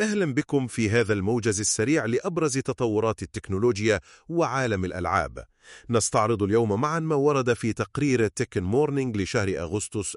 أهلا بكم في هذا الموجز السريع لأبرز تطورات التكنولوجيا وعالم الألعاب. نستعرض اليوم معا ما ورد في تقرير تكن مورنينج لشهر أغسطس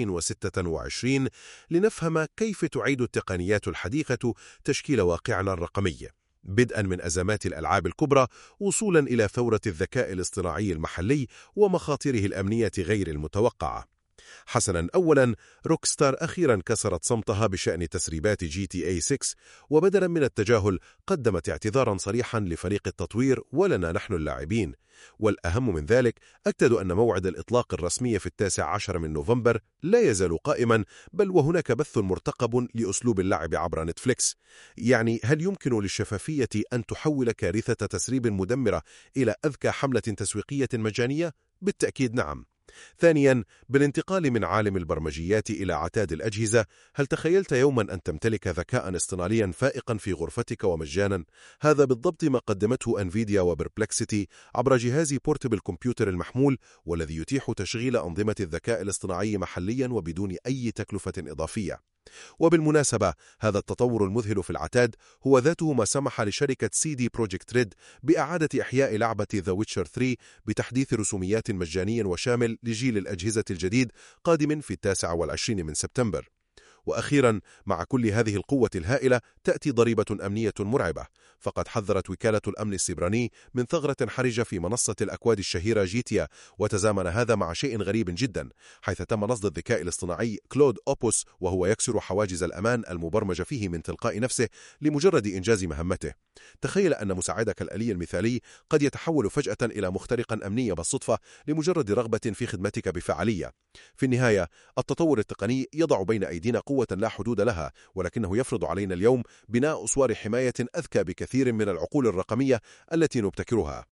2026 لنفهم كيف تعيد التقنيات الحديثة تشكيل واقعنا الرقمي، بدءا من أزمات الألعاب الكبرى وصولا إلى ثورة الذكاء الاصطناعي المحلي ومخاطره الأمنية غير المتوقعة. حسنا، أولا، روكستار أخيرا كسرت صمتها بشأن تسريبات GTA 6، وبدلا من التجاهل قدمت اعتذارا صريحا لفريق التطوير ولنا نحن اللاعبين. والأهم من ذلك، أكدوا أن موعد الإطلاق الرسمي في 19 من نوفمبر لا يزال قائما، بل وهناك بث مرتقب لأسلوب اللعب عبر نتفليكس. يعني هل يمكن للشفافية أن تحول كارثة تسريب مدمرة إلى أذكى حملة تسويقية مجانية؟ بالتأكيد نعم. ثانيا، بالانتقال من عالم البرمجيات إلى عتاد الأجهزة، هل تخيلت يوما أن تمتلك ذكاء اصطناعيا فائقا في غرفتك ومجانا؟ هذا بالضبط ما قدمته أنفيديا وبربلكسيتي عبر جهاز بورتبل كمبيوتر المحمول، والذي يتيح تشغيل أنظمة الذكاء الاصطناعي محليا وبدون أي تكلفة إضافية. وبالمناسبة، هذا التطور المذهل في العتاد هو ذاته ما سمح لشركة CD Projekt Red بإعادة إحياء لعبة The Witcher 3 بتحديث رسوميات مجاني وشامل لجيل الأجهزة الجديد قادم في 29 من سبتمبر. وأخيرا، مع كل هذه القوة الهائلة تأتي ضريبة أمنية مرعبة، فقد حذرت وكالة الأمن السيبراني من ثغرة حرجة في منصة الأكواد الشهيرة جيتيا، وتزامن هذا مع شيء غريب جدا، حيث تم نصب الذكاء الاصطناعي كلود أوبوس، وهو يكسر حواجز الأمان المبرمج فيه من تلقاء نفسه لمجرد إنجاز مهمته. تخيل أن مساعدك الآلي المثالي قد يتحول فجأة إلى مخترقا أمني بالصدفة لمجرد رغبة في خدمتك بفعالية. في النهاية، التطور التقني يضع بين أيدينا قوة لا حدود لها، ولكنه يفرض علينا اليوم بناء أسوار حماية أذكى بكثير من العقول الرقمية التي نبتكرها.